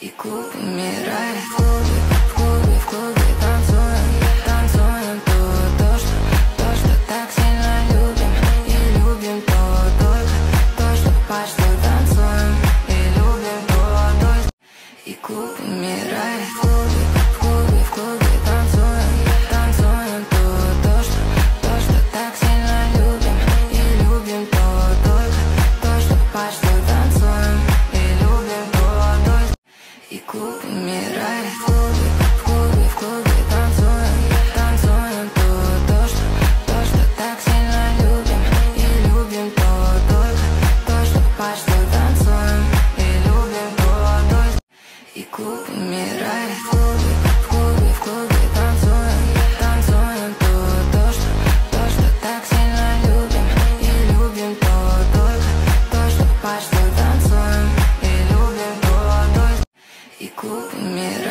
И клуб умирает. В клубе танцуем, танцуем то, что так сильно любим. И любим только то, что почти танцуем. И любим то. И клуб умирает. В клубе танцуем, танцуем то, что так сильно любим. И любим только то, что почти танцуем. И любим то. И клуб умирает. В клубе танцуем, танцуем то, что так сильно любим. И любим то, что почти танцуем. И любим то. И клуб умирает. В клубе танцуем, танцуем то, что так сильно любим. И любим то, что почти танцуем. И любим то. И клуб умирает.